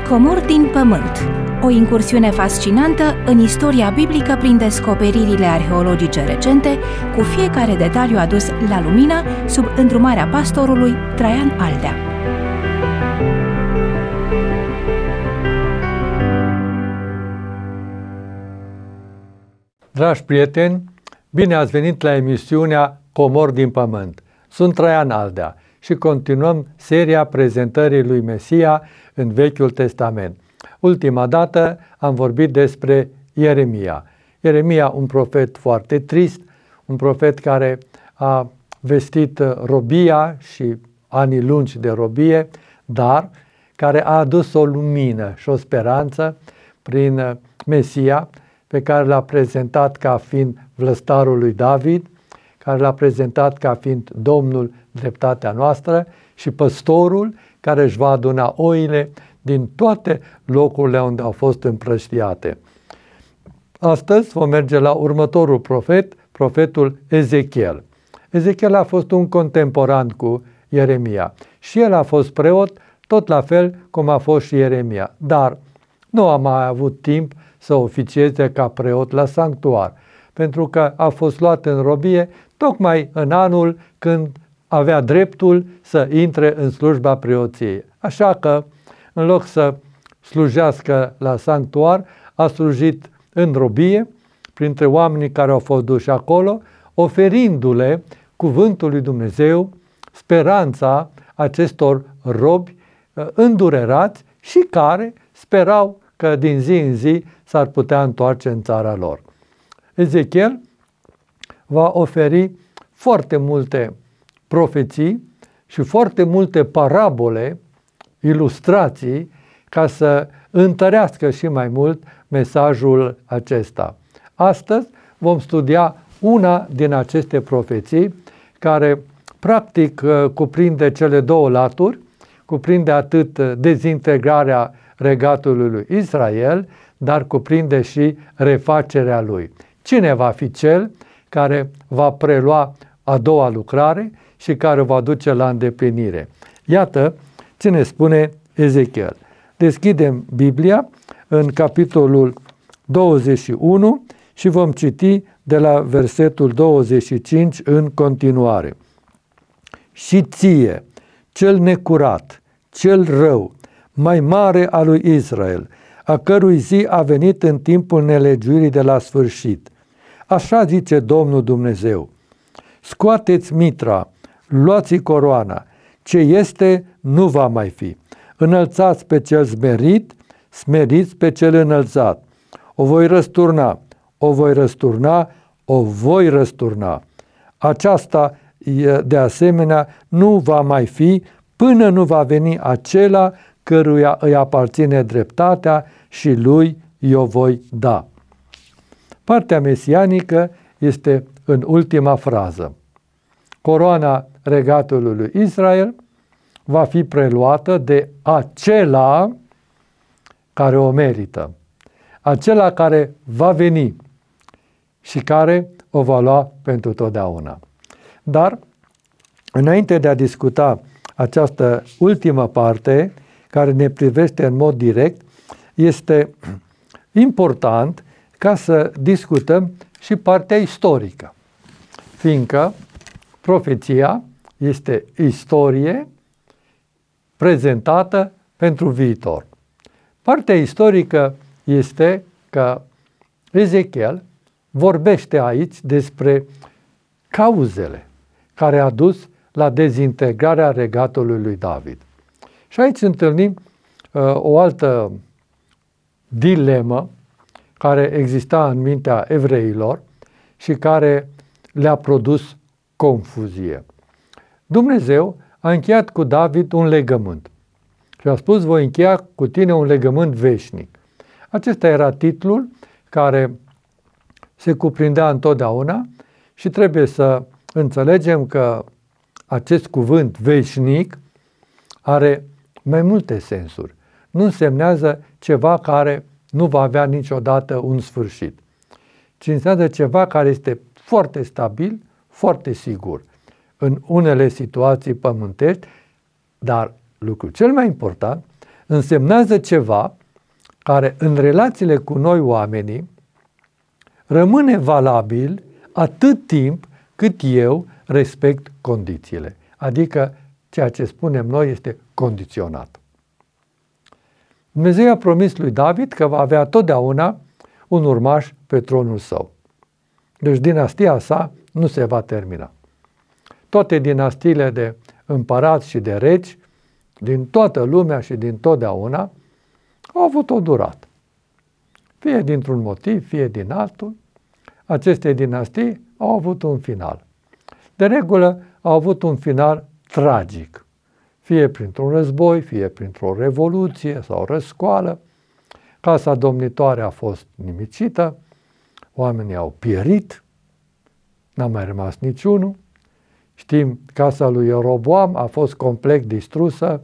Comori din pământ. O incursiune fascinantă în istoria biblică prin descoperirile arheologice recente, cu fiecare detaliu adus la lumină sub îndrumarea pastorului Traian Aldea. Dragi prieteni, bine ați venit la emisiunea Comori din pământ. Sunt Traian Aldea și continuăm seria prezentării lui Mesia în Vechiul Testament. Ultima dată am vorbit despre Ieremia. Ieremia, un profet foarte trist, un profet care a vestit robia și anii lungi de robie, dar care a adus o lumină și o speranță prin Mesia, pe care l-a prezentat ca fiind vlăstarul lui David, care l-a prezentat ca fiind Domnul, dreptatea noastră, și păstorul care își va aduna oile din toate locurile unde au fost împrăștiate. Astăzi vom merge la următorul profet, profetul Ezechiel. Ezechiel a fost un contemporan cu Ieremia și el a fost preot, tot la fel cum a fost și Ieremia, dar nu a mai avut timp să oficieze ca preot la sanctuar, pentru că a fost luat în robie tocmai în anul când avea dreptul să intre în slujba preoției. Așa că, în loc să slujească la sanctuar, a slujit în robie, printre oamenii care au fost duși acolo, oferindu-le cuvântul lui Dumnezeu, speranța acestor robi îndurerați și care sperau că din zi în zi s-ar putea întoarce în țara lor. Ezechiel va oferi foarte multe profeții și foarte multe parabole, ilustrații, ca să întărească și mai mult mesajul acesta. Astăzi vom studia una din aceste profeții, care practic cuprinde cele două laturi, cuprinde atât dezintegrarea regatului lui Israel, dar cuprinde și refacerea lui. Cine va fi cel care va prelua a doua lucrare și care va duce la îndeplinire? Iată ce ne spune Ezechiel. Deschidem Biblia în capitolul 21 și vom citi de la versetul 25 în continuare. Și ție, cel necurat, cel rău, mai mare al lui Israel, a cărui zi a venit în timpul nelegiuirii de la sfârșit. Așa zice Domnul Dumnezeu: scoateți mitra, luați coroana, ce este nu va mai fi. Înălțați pe cel smerit, smeriți pe cel înălțat. O voi răsturna, o voi răsturna, o voi răsturna. Aceasta de asemenea nu va mai fi până nu va veni acela căruia îi aparține dreptatea și lui i-o voi da. Partea mesianică este în ultima frază. Coroana regatului lui Israel va fi preluată de acela care o merită, acela care va veni și care o va lua pentru totdeauna. Dar, înainte de a discuta această ultimă parte, care ne privește în mod direct, este important ca să discutăm și partea istorică, fiindcă profeția este istorie prezentată pentru viitor. Partea istorică este că Ezechiel vorbește aici despre cauzele care a dus la dezintegrarea regatului lui David. Și aici întâlnim o altă dilemă care exista în mintea evreilor și care le-a produs confuzie. Dumnezeu a încheiat cu David un legământ și a spus: voi încheia cu tine un legământ veșnic. Acesta era titlul care se cuprindea întotdeauna și trebuie să înțelegem că acest cuvânt veșnic are mai multe sensuri. Nu însemnează ceva care nu va avea niciodată un sfârșit, ci înseamnă ceva care este foarte stabil, foarte sigur în unele situații pământești, dar lucrul cel mai important însemnează ceva care în relațiile cu noi oamenii rămâne valabil atât timp cât eu respect condițiile. Adică ceea ce spunem noi este condiționat. Dumnezeu a promis lui David că va avea totdeauna un urmaș pe tronul său. Deci dinastia sa nu se va termina. Toate dinastiile de împărați și de regi din toată lumea și din totdeauna au avut o durată. Fie dintr-un motiv, fie din altul, aceste dinastii au avut un final. De regulă au avut un final tragic, fie printr-un război, fie printr-o revoluție sau răscoală. Casa domnitoare a fost nimicită, oamenii au pierit, n-a mai rămas niciunul. Știm, casa lui Ieroboam a fost complet distrusă,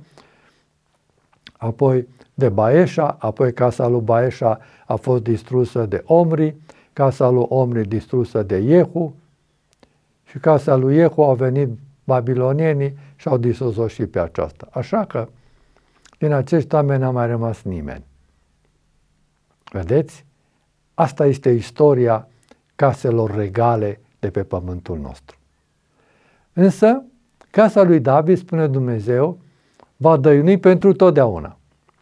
apoi de Baeșa, apoi casa lui Baeșa a fost distrusă de Omri, casa lui Omri distrusă de Iehu și casa lui Iehu au venit babilonienii și au distrus-o și pe aceasta. Așa că din acești oameni n-a mai rămas nimeni. Vedeți? Asta este istoria caselor regale de pe pământul nostru. Însă, casa lui David, spune Dumnezeu, va dăinui pentru totdeauna.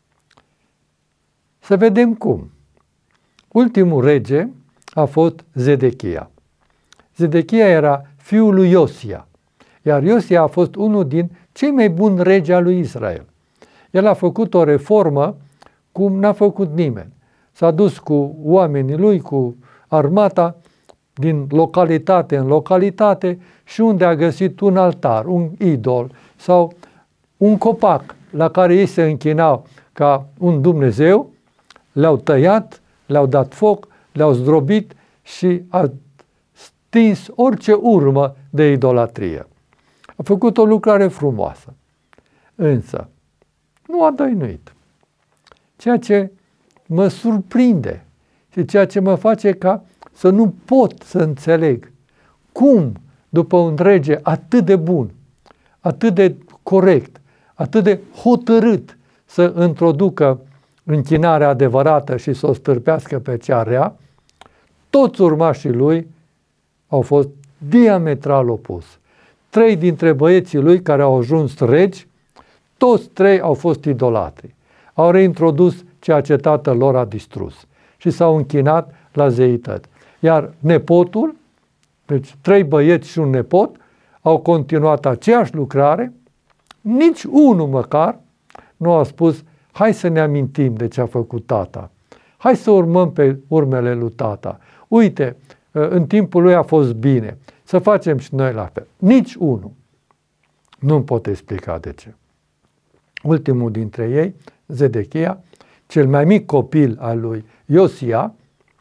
Să vedem cum. Ultimul rege a fost Zedechia. Zedechia era fiul lui Iosia, iar Iosia a fost unul din cei mai buni regi al lui Israel. El a făcut o reformă cum n-a făcut nimeni. S-a dus cu oamenii lui, cu armata, din localitate în localitate și unde a găsit un altar, un idol sau un copac la care ei se închinau ca un Dumnezeu, le-au tăiat, le-au dat foc, le-au zdrobit și a stins orice urmă de idolatrie. A făcut o lucrare frumoasă, însă nu a dăinuit. Ceea ce mă surprinde și ceea ce mă face ca să nu pot să înțeleg cum, după un rege atât de bun, atât de corect, atât de hotărât să introducă închinarea adevărată și să o stârpească pe cea rea, toți urmașii lui au fost diametral opus. 3 dintre băieții lui care au ajuns regi, toți 3 au fost idolatri. Au reintrodus ceea ce tatăl lor a distrus și s-au închinat la zeități. Iar nepotul, deci 3 băieți și un nepot, au continuat aceeași lucrare, nici unul măcar nu a spus: hai să ne amintim de ce a făcut tata, hai să urmăm pe urmele lui tata, uite, în timpul lui a fost bine, să facem și noi la fel. Nici unul. Nu-mi pot explica de ce. Ultimul dintre ei, Zedechia, cel mai mic copil al lui Iosia,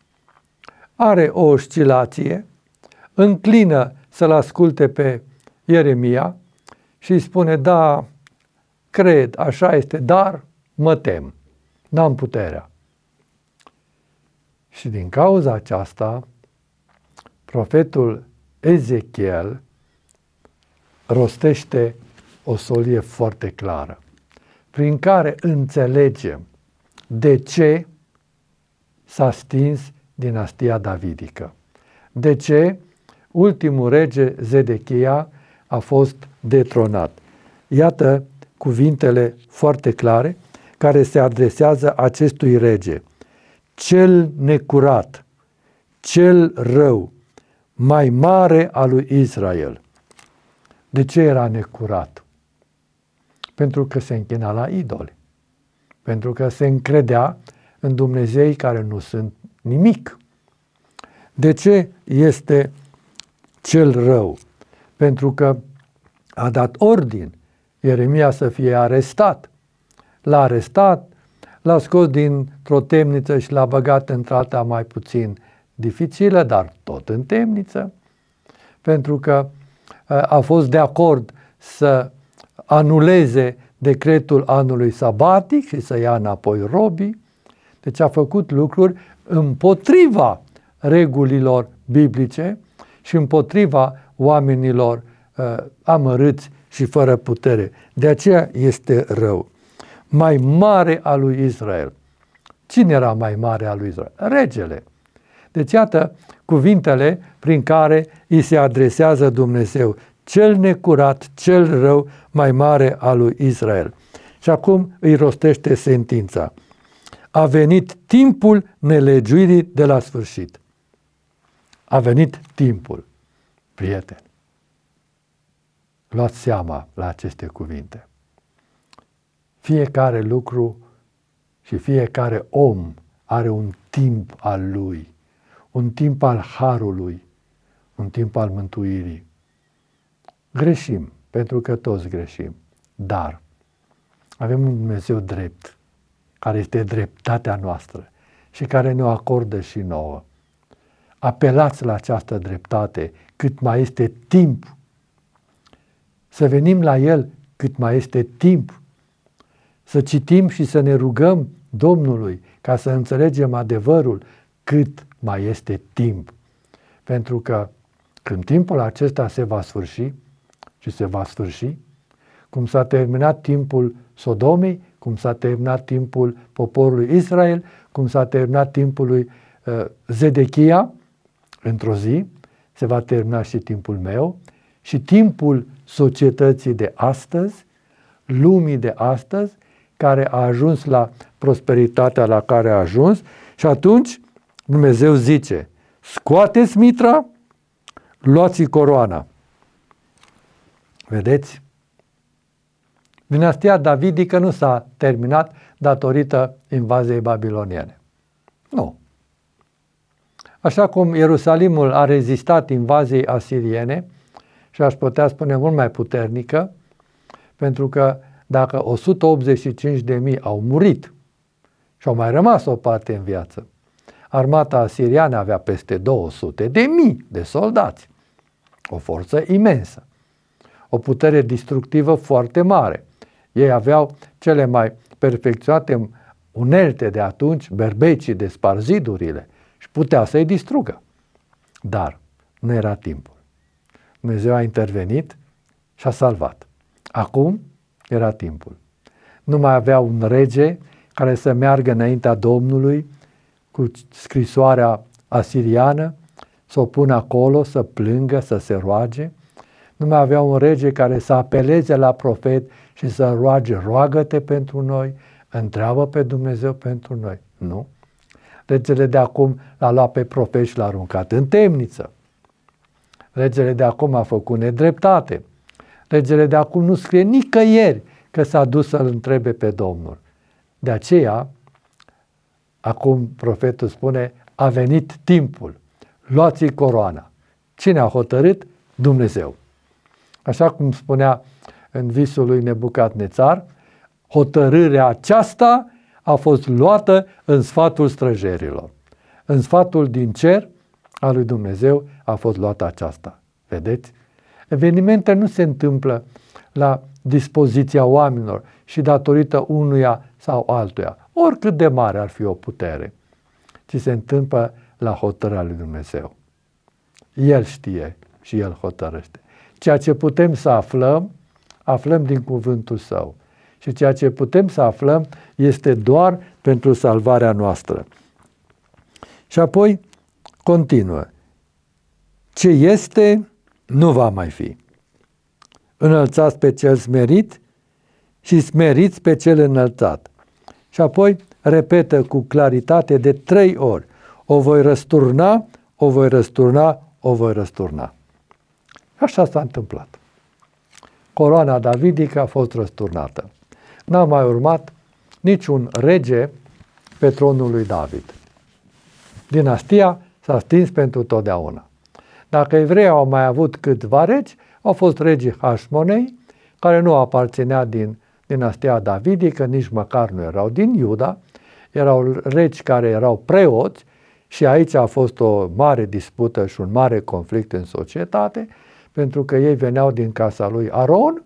are o oscilație, înclină să-l asculte pe Ieremia și îi spune: da, cred, așa este, dar mă tem, n-am puterea. Și din cauza aceasta, profetul Ezechiel rostește o solie foarte clară, prin care înțelegem de ce s-a stins dinastia davidică. De ce ultimul rege Zedechia a fost detronat? Iată cuvintele foarte clare care se adresează acestui rege. Cel necurat, cel rău, mai mare al lui Israel. De ce era necurat? Pentru că se închina la idoli. Pentru că se încredea în Dumnezei care nu sunt nimic. De ce este cel rău? Pentru că a dat ordin Ieremia să fie arestat. L-a arestat, l-a scos dintr-o temniță și l-a băgat într-alta mai puțin dificilă, dar tot în temniță, pentru că a fost de acord să anuleze decretul anului sabatic și să ia înapoi robii. Deci a făcut lucruri împotriva regulilor biblice și împotriva oamenilor amărâți și fără putere. De aceea este rău. mai mare a lui Israel. Cine era mai mare a lui Israel? Regele. Deci iată cuvintele prin care îi se adresează Dumnezeu, cel necurat, cel rău, mai mare a lui Israel. Și acum îi rostește sentința. A venit timpul nelegiuirii de la sfârșit. A venit timpul. Prieteni, luați seama la aceste cuvinte. Fiecare lucru și fiecare om are un timp al lui, un timp al harului, un timp al mântuirii. Greșim, pentru că toți greșim, dar avem un Dumnezeu drept, care este dreptatea noastră și care ne-o acordă și nouă. Apelați la această dreptate cât mai este timp. Să venim la El cât mai este timp. Să citim și să ne rugăm Domnului ca să înțelegem adevărul cât mai este timp. Pentru că când timpul acesta se va sfârși, și se va sfârși, cum s-a terminat timpul Sodomei, cum s-a terminat timpul poporului Israel, cum s-a terminat timpul lui Zedechia, într-o zi, se va termina și timpul meu și timpul societății de astăzi, lumii de astăzi, care a ajuns la prosperitatea la care a ajuns și atunci Dumnezeu zice, scoateți mitra, luați coroana. Vedeți? Dinastia davidică nu s-a terminat datorită invaziei babiloniene. Nu. Așa cum Ierusalimul a rezistat invaziei asiriene și aș putea spune mult mai puternică, pentru că dacă 185.000 au murit și au mai rămas o parte în viață, armata asiriană avea peste 200.000 de soldați, o forță imensă, o putere distructivă foarte mare. Ei aveau cele mai perfecționate unelte de atunci, berbecii de spar zidurile și putea să-i distrugă. Dar nu era timpul. Dumnezeu a intervenit și a salvat. Acum era timpul. Nu mai avea un rege care să meargă înaintea Domnului cu scrisoarea asiriană, să o pună acolo, să plângă, să se roage. Nu mai avea un rege care să apeleze la profet și să roage, roagă-te pentru noi, întreabă pe Dumnezeu pentru noi. Nu. Regele de acum l-a luat pe profet și l-a aruncat în temniță. Regele de acum a făcut nedreptate. Regele de acum nu scrie nicăieri că s-a dus să-l întrebe pe Domnul. De aceea, acum profetul spune, a venit timpul, luați-i coroana. Cine a hotărât? Dumnezeu. Așa cum spunea în visul lui Nebucadnețar, hotărârea aceasta a fost luată în sfatul străjerilor. În sfatul din cer al lui Dumnezeu a fost luată aceasta. Vedeți? Evenimentele nu se întâmplă la dispoziția oamenilor și datorită unuia sau altuia, oricât de mare ar fi o putere, ci se întâmplă la hotărârea lui Dumnezeu. El știe și El hotărăște. Ceea ce putem să aflăm, aflăm din cuvântul Său. Și ceea ce putem să aflăm este doar pentru salvarea noastră. Și apoi continuă. Ce este, nu va mai fi. Înălțați pe cel smerit și smeriți pe cel înălțat. Și apoi repetă cu claritate de 3 ori. O voi răsturna, o voi răsturna, o voi răsturna. Așa s-a întâmplat. Coroana davidică a fost răsturnată. N-a mai urmat niciun rege pe tronul lui David. Dinastia s-a stins pentru totdeauna. Dacă evreii au mai avut câțiva regi, au fost regii Hașmonei, care nu aparținea din dinastia davidică, nici măcar nu erau din Iuda, erau regi care erau preoți și aici a fost o mare dispută și un mare conflict în societate, pentru că ei veneau din casa lui Aron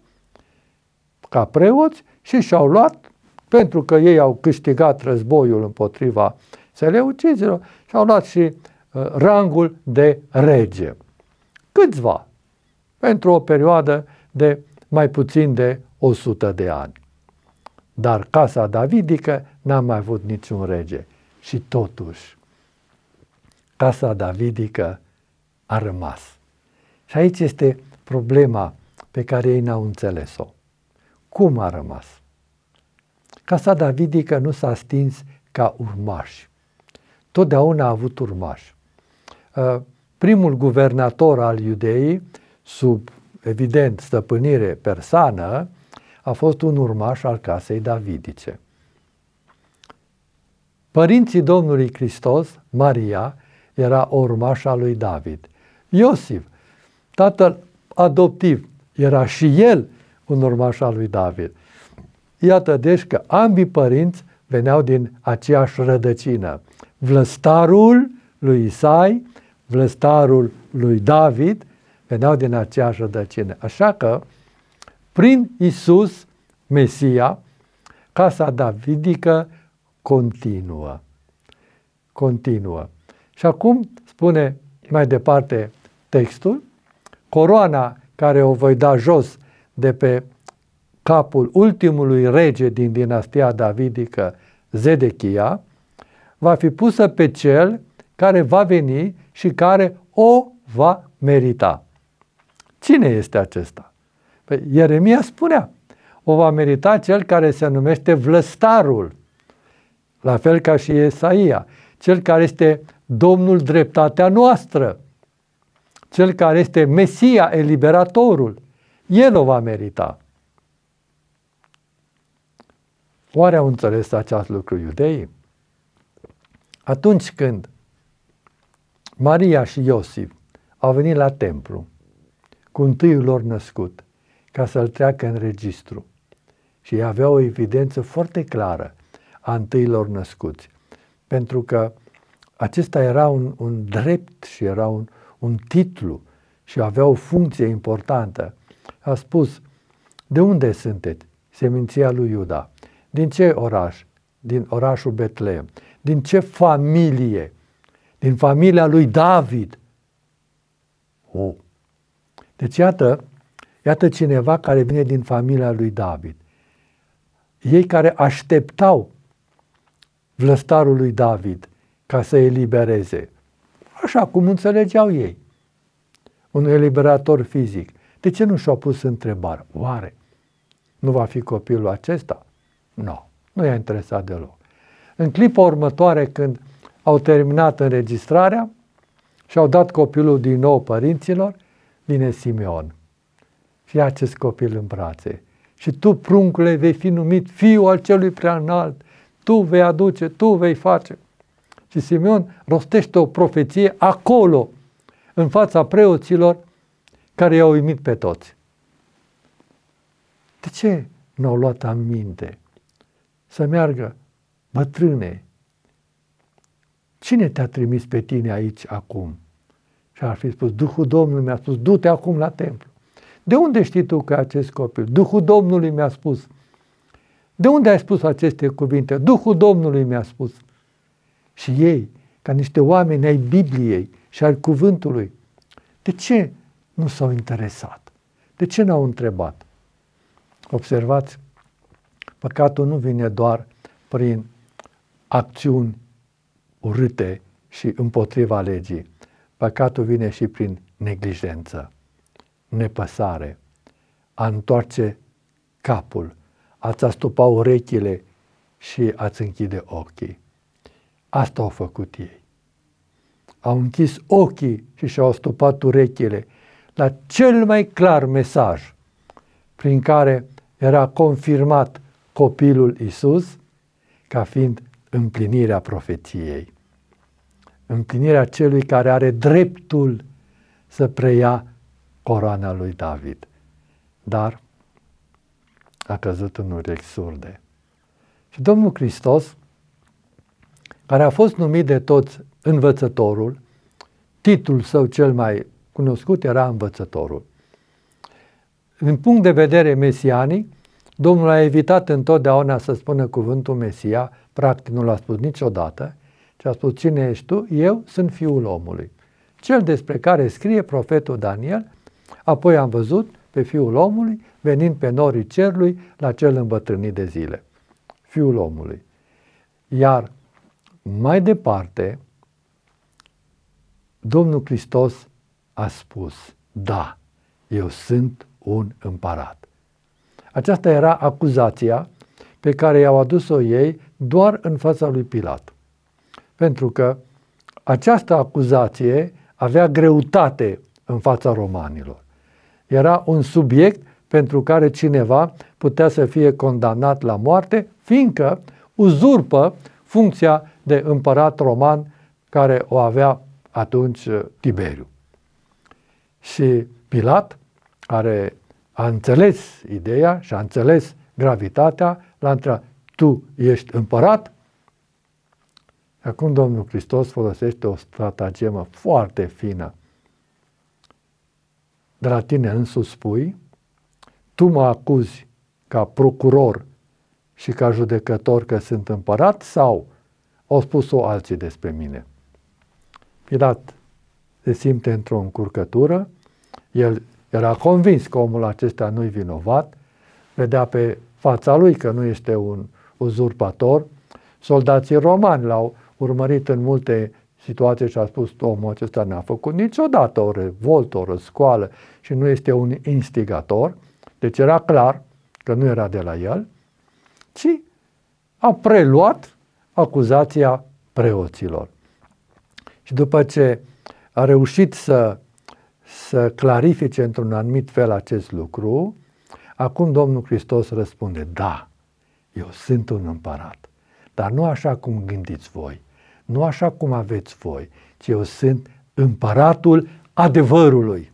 ca preoți și și-au luat, pentru că ei au câștigat războiul împotriva seleucizilor, și-au luat și rangul de rege. Câțiva, pentru o perioadă de mai puțin de 100 de ani. dar casa davidică n-a mai avut niciun rege. Și totuși, casa davidică a rămas. Și aici este problema pe care ei n-au înțeles-o. Cum a rămas? Casa davidică nu s-a stins ca urmași. Totdeauna a avut urmași. Primul guvernator al Iudeii, sub, evident, stăpânire persană, a fost un urmaș al casei davidice. Părinții Domnului Hristos, Maria, era o urmașă a lui David. Iosif, tatăl adoptiv, era și el un urmaș al lui David. Iată deci că ambii părinți veneau din aceeași rădăcină. Vlăstarul lui Isai, vlăstarul lui David, veneau din aceeași rădăcină. Așa că, prin Iisus, Mesia, casa davidică continuă. Și acum spune mai departe textul, coroana care o voi da jos de pe capul ultimului rege din dinastia davidică, Zedechia, va fi pusă pe cel care va veni și care o va merita. Cine este acesta? Păi, Ieremia spunea, o va merita cel care se numește vlăstarul, la fel ca și Isaia, cel care este Domnul dreptatea noastră, cel care este Mesia, eliberatorul. El o va merita. Oare au înțeles acest lucru iudeii? Atunci când Maria și Iosif au venit la templu cu întâiul lor născut ca să-l treacă în registru și ei aveau o evidență foarte clară a întâilor născuți, pentru că acesta era un drept și era un titlu și avea o funcție importantă. A spus, de unde sunteți? Seminția lui Iuda. Din ce oraș? Din orașul Betleem. Din ce familie? Din familia lui David. Deci iată cineva care vine din familia lui David. Ei care așteptau vlăstarul lui David ca să elibereze, așa cum înțelegeau ei, un eliberator fizic. De ce nu și-au pus întrebarea? Oare nu va fi copilul acesta? Nu i-a interesat deloc. În clipa următoare, când au terminat înregistrarea și au dat copilul din nou părinților, vine Simeon și ia acest copil în brațe. Și tu, pruncule, vei fi numit fiul al celui preanalt, tu vei aduce, tu vei face. Și Simeon rostește o profeție acolo, în fața preoților care i-au uimit pe toți. De ce n-au luat aminte să meargă? Bătrâne, cine te-a trimis pe tine aici acum? Și ar fi spus, Duhul Domnului mi-a spus, du-te acum la templu. De unde știi tu că acest copil? Duhul Domnului mi-a spus. De unde ai spus aceste cuvinte? Duhul Domnului mi-a spus. Și ei, ca niște oameni ai Bibliei și al cuvântului, de ce nu s-au interesat? De ce n-au întrebat? Observați, păcatul nu vine doar prin acțiuni urâte și împotriva legii. Păcatul vine și prin neglijență, nepăsare, a întoarce capul, ați astupa urechile și ați închide ochii. Asta au făcut ei. Au închis ochii și și-au astupat urechile la cel mai clar mesaj prin care era confirmat copilul Iisus ca fiind împlinirea profeției. Împlinirea celui care are dreptul să preia coroana lui David. Dar a căzut în urechi surde. Și Domnul Hristos, care a fost numit de toți învățătorul, titlul său cel mai cunoscut era învățătorul. Din punct de vedere mesianic, Domnul a evitat întotdeauna să spună cuvântul Mesia, practic nu l-a spus niciodată, ci a spus, cine ești tu? Eu sunt Fiul omului. Cel despre care scrie profetul Daniel, apoi am văzut pe Fiul omului venind pe norii cerului la cel îmbătrânit de zile. Fiul omului. Iar mai departe, Domnul Hristos a spus, da, eu sunt un împărat. Aceasta era acuzația pe care i-au adus-o ei doar în fața lui Pilat. Pentru că această acuzație avea greutate în fața romanilor. Era un subiect pentru care cineva putea să fie condamnat la moarte, fiindcă uzurpă funcția de împărat roman care o avea atunci Tiberiu. Și Pilat, care a înțeles ideea și a înțeles gravitatea, l-a întrebat, tu ești împărat? Acum Domnul Hristos folosește o stratagemă foarte fină. De la tine însuți spui, tu mă acuzi ca procuror și ca judecător că sunt împărat sau au spus-o alții despre mine? Pilat se simte într-o încurcătură, el era convins că omul acesta nu-i vinovat, vedea pe fața lui că nu este un uzurpator. Soldații romani l-au urmărit în multe situații și a spus, omul acesta n-a făcut niciodată o revoltă, o răscoală și nu este un instigator, deci era clar că nu era de la el, ci a preluat acuzația preoților. Și după ce a reușit să clarifice într-un anumit fel acest lucru, acum Domnul Hristos răspunde, da, eu sunt un împărat, dar nu așa cum gândiți voi, nu așa cum aveți voi, ci eu sunt împăratul adevărului.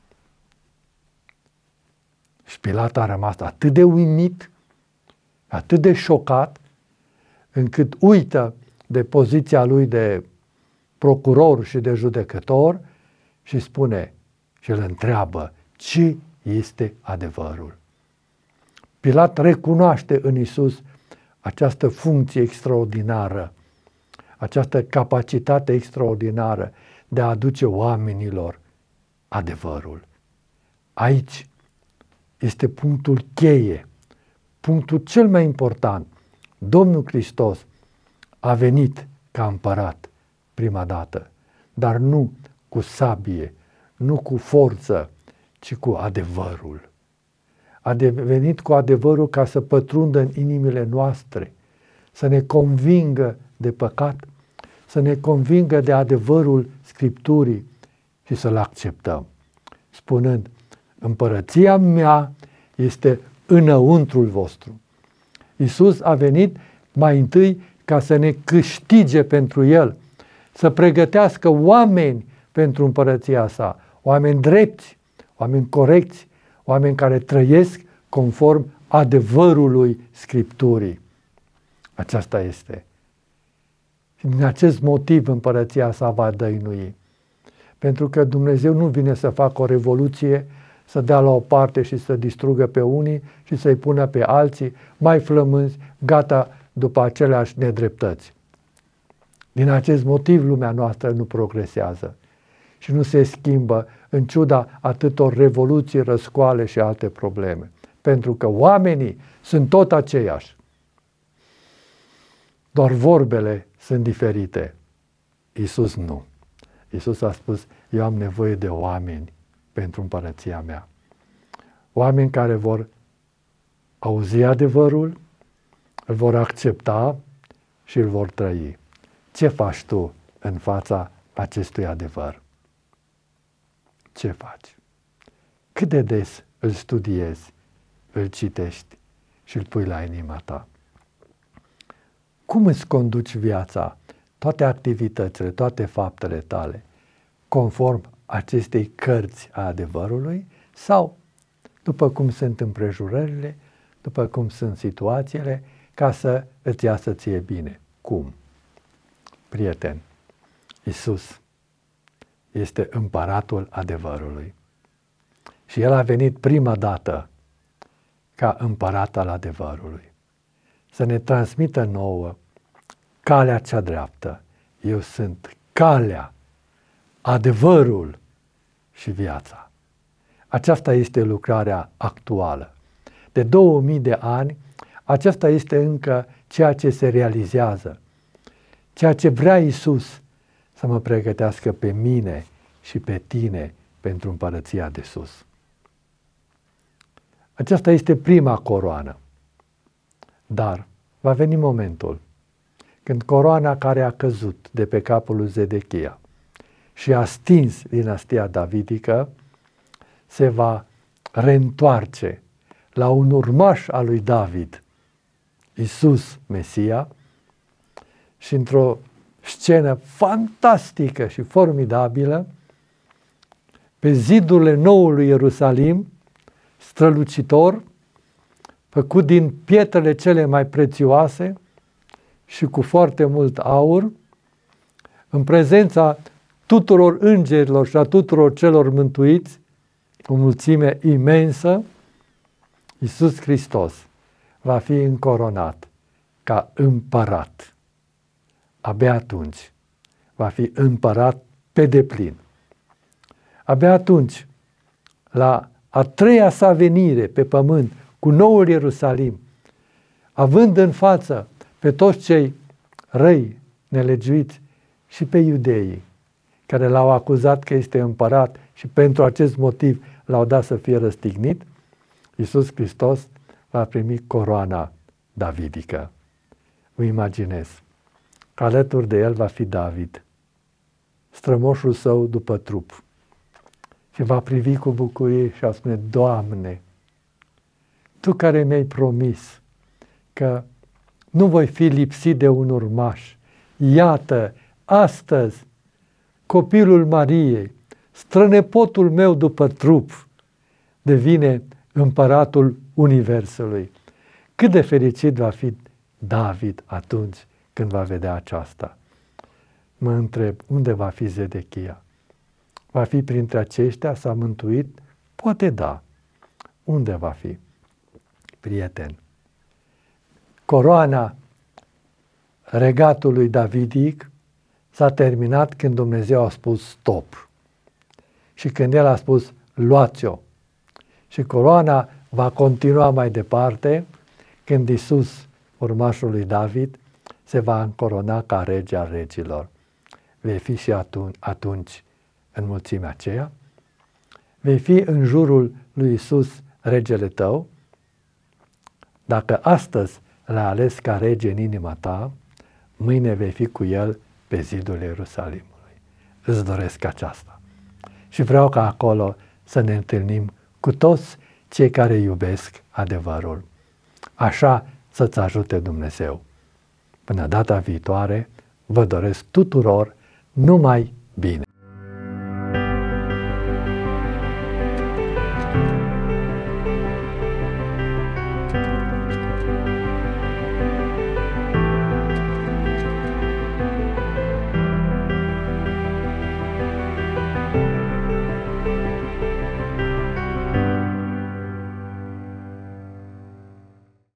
Și Pilat a rămas atât de uimit, atât de șocat, încât uită de poziția lui de procuror și de judecător și spune și îl întreabă ce este adevărul. Pilat recunoaște în Iisus această funcție extraordinară, această capacitate extraordinară de a aduce oamenilor adevărul. Aici este punctul cheie, punctul cel mai important. Domnul Hristos a venit ca împărat prima dată, dar nu cu sabie, nu cu forță, ci cu adevărul. A venit cu adevărul ca să pătrundă în inimile noastre, să ne convingă de păcat, să ne convingă de adevărul Scripturii și să-l acceptăm, spunând, împărăția mea este înăuntrul vostru. Iisus a venit mai întâi ca să ne câștige pentru El, să pregătească oameni pentru împărăția sa, oameni drepți, oameni corecți, oameni care trăiesc conform adevărului Scripturii. Aceasta este. Și din acest motiv împărăția sa va dăinui. Pentru că Dumnezeu nu vine să facă o revoluție, să dea la o parte și să distrugă pe unii și să-i pună pe alții mai flămânzi, gata după aceleași nedreptăți. Din acest motiv lumea noastră nu progresează și nu se schimbă în ciuda atâtor revoluții, răscoale și alte probleme. Pentru că oamenii sunt tot aceiași. Doar vorbele sunt diferite. Iisus nu. Iisus a spus, eu am nevoie de oameni pentru împărăția mea. Oameni care vor auzi adevărul, îl vor accepta și îl vor trăi. Ce faci tu în fața acestui adevăr? Ce faci? Cât de des îl studiezi, îl citești și îl pui la inima ta? Cum îți conduci viața, toate activitățile, toate faptele tale, conform acestei cărți a adevărului sau după cum sunt împrejurările, după cum sunt situațiile, ca să îți iasă ție bine? Cum? Prieten, Iisus este împăratul adevărului. Și El a venit prima dată ca împărat al adevărului. Să ne transmită nouă calea cea dreaptă. Eu sunt calea, adevărul și viața. Aceasta este lucrarea actuală. De 2000 de ani Acesta este încă ceea ce se realizează. Ceea ce vrea Iisus să mă pregătească pe mine și pe tine pentru împărăția de sus. Aceasta este prima coroană. Dar va veni momentul când coroana care a căzut de pe capul lui Zedechia și a stins dinastia davidică se va reîntoarce la un urmaș al lui David, Iisus Mesia, și într-o scenă fantastică și formidabilă, pe zidurile noului Ierusalim, strălucitor, făcut din pietrele cele mai prețioase și cu foarte mult aur, în prezența tuturor îngerilor și a tuturor celor mântuiți, o mulțime imensă, Iisus Hristos va fi încoronat ca împărat. Abia atunci va fi împărat pe deplin. Abia atunci, la a treia sa venire pe pământ, cu noul Ierusalim, având în față pe toți cei răi, nelegiuiți și pe iudeii, care l-au acuzat că este împărat și pentru acest motiv l-au dat să fie răstignit, Iisus Hristos va primi coroana davidică. Vă imaginez că alături de el va fi David, strămoșul său după trup, și va privi cu bucurie și a spune: Doamne, Tu care mi-ai promis că nu voi fi lipsit de un urmaș, iată, astăzi, copilul Mariei, strănepotul meu după trup, devine împăratul universului. Cât de fericit va fi David atunci când va vedea aceasta. Mă întreb, unde va fi Zedechia? Va fi printre aceștia? S-a mântuit? Poate da. Unde va fi? Prieten, coroana regatului davidic s-a terminat când Dumnezeu a spus stop. Și când El a spus luați-o. Și coroana va continua mai departe când Iisus, urmașul lui David, se va încorona ca rege al regilor. Vei fi și atunci în mulțimea aceea? Vei fi în jurul lui Iisus regele tău? Dacă astăzi l-ai ales ca rege în inima ta, mâine vei fi cu el pe zidul Ierusalimului. Îți doresc aceasta. Și vreau ca acolo să ne întâlnim cu toți cei care iubesc adevărul. Așa să-ți ajute Dumnezeu. Până data viitoare, vă doresc tuturor numai bine.